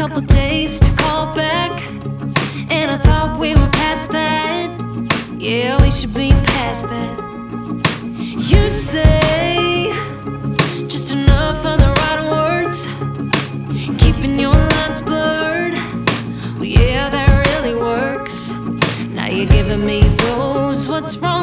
couple days to call back, and I thought we were past that. Yeah, we should be past that. You say just enough of the right words, keeping your lines blurred. Well, yeah, that really works. Now you're giving me those. What's wrong?